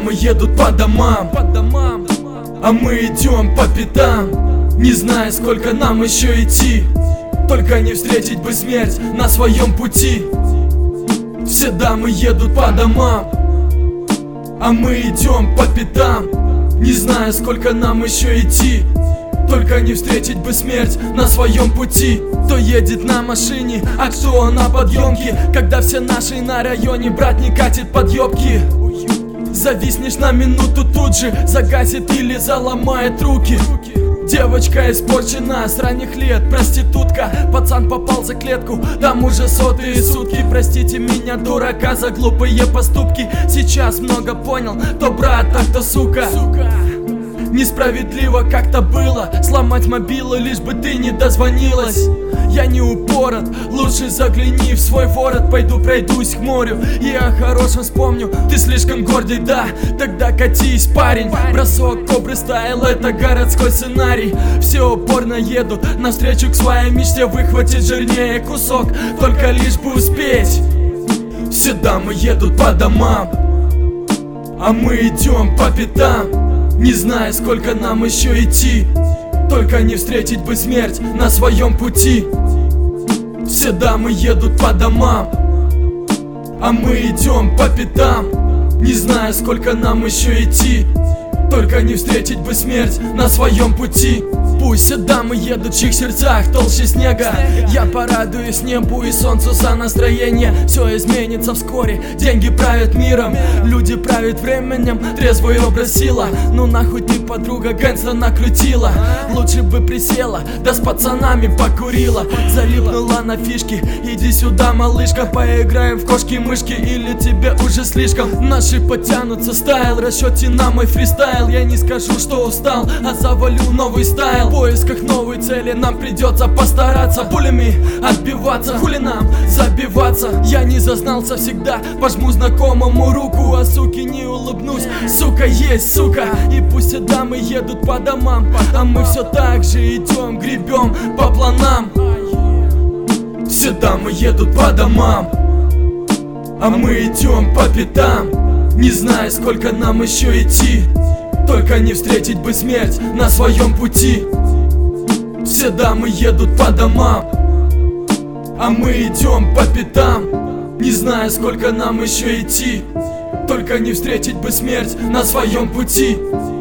дамы едут по домам, а мы идем по пятам, не зная, сколько нам еще идти. Только не встретить бы смерть на своем пути. Все дамы едут по домам, а мы идем по пятам, не зная, сколько нам еще идти. Только не встретить бы смерть на своем пути. Кто едет на машине, а кто на подъемке, когда все наши на районе, брат, не катит подъебки. Зависнешь на минуту, тут же загасит или заломает руки. Девочка испорчена с ранних лет, проститутка. Пацан попал за клетку, там уже сотые сутки. Простите меня, дурака, за глупые поступки. Сейчас много понял, то брат, а кто сука. Несправедливо как-то было сломать мобилу, лишь бы ты не дозвонилась. Я не упорот, лучше загляни в свой ворот. Пойду пройдусь к морю и о хорошем вспомню. Ты слишком гордый, да? Тогда катись, парень. Бросок кобры стайл, это городской сценарий. Все упорно едут навстречу к своей мечте, выхватить жирнее кусок, только лишь бы успеть. Все дамы едут по домам, а мы идем по пятам, не зная, сколько нам еще идти. Только не встретить бы смерть на своем пути. Все дамы едут по домам, а мы идем по пятам, не зная, сколько нам еще идти. Только не встретить бы смерть на своем пути. Пусть все дамы едут, в чьих сердцах толще снега. Я порадуюсь небу и солнцу за настроение. Все изменится вскоре, деньги правят миром, люди правят временем, трезвый образ сила. Ну нахуй ты, подруга, гэнса накрутила. Лучше бы присела, да с пацанами покурила. Залипнула на фишки, иди сюда, малышка. Поиграем в кошки-мышки, или тебе уже слишком. Наши подтянутся, стайл, расчете на мой фристайл. Я не скажу, что устал, а завалю новый стайл. В поисках новой цели нам придется постараться. Пулями отбиваться, хули нам забиваться. Я не зазнался всегда, пожму знакомому руку, а суки не улыбнусь. Сука есть сука, и пусть все дамы едут по домам, а мы все так же идем, гребем по планам. Все дамы едут по домам, а мы идем по пятам, не зная, сколько нам еще идти. Только не встретить бы смерть на своем пути. Все дамы едут по домам, а мы идем по пятам, не зная, сколько нам еще идти. Только не встретить бы смерть на своем пути.